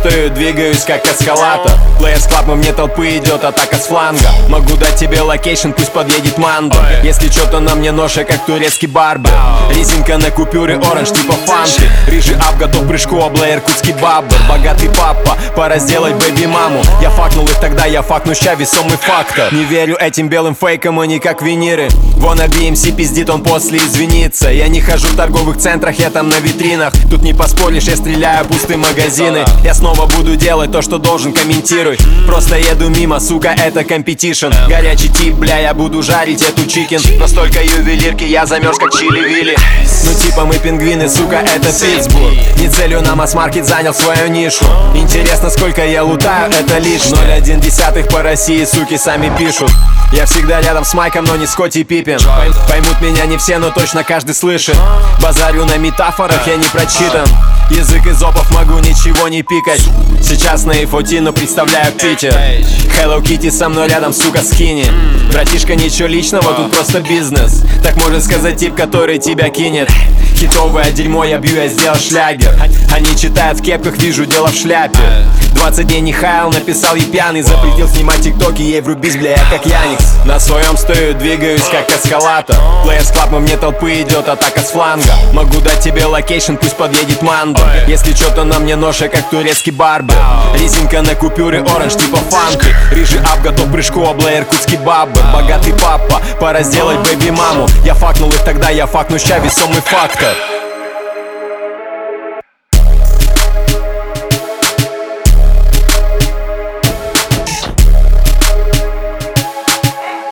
стою, двигаюсь как эскалатор. Players Club, мы вне толпы, идет атака с фланга. Могу дать тебе локейшн, пусть подъедет Мандо. Если чё, то на мне ноша, как турецкий барбер. Резинка на купюре оранж, типа фанты. Рыжий ап, готов к прыжку, а Блэйр кутский баббер. Богатый папа, пора сделать бэби-маму. Я факнул их тогда, я факну ща, весомый фактор. Не верю этим белым фейкам, они как виниры. Вон BMC пиздит, он после извинится. Я не хожу в торговых центрах, я там на витринах. Тут не поспоришь, я стреляю пустые магазины. Я снова буду делать то, что должен, комментируй. Просто еду мимо, сука, это компетишн. Горячий тип, бля, я буду жарить эту чикен. Настолько ювелирки, я замерз как чили-вилли. Ну типа мы пингвины, сука, это Питтсбург. Не целью на масс-маркет, занял свою нишу. Интересно, сколько я лутаю, это лишь 0,1 по России, суки сами пишут. Я всегда рядом с майком, но не Скотти Пиппин. Поймут меня не все, но точно каждый слышит. Базарю на метафорах, я не прочитан. Язык из опов, могу ничего не пикать. Сейчас на A14, но представляю Питер. Hello Kitty со мной рядом, сука, скини. Братишка, ничего личного, тут просто бизнес. Так может сказать тип, который тебя кинет. Хитовое дерьмо, я бью, я сделал шлягер. Они читают в кепках, вижу, дело в шляпе. 20 дней не хаял, написал ей пьяный. Запретил снимать тиктоки, ей врубись, бля, я как Яникс. На своем стою, двигаюсь как эскалатор. Players Club, мы вне толпы, идет атака с фланга. Могу дать тебе локейшн, пусть подъедет Мандо. Если чё, то на мне ноша, как турецкий барбер. Резинка на купюре оранж, типа фанты. Рыжий ап, готов к прыжку, а Блэйр кутский баббер. Богатый папа, пора сделать бэби-маму. Я факнул их тогда, я факну ща, весомый фактор.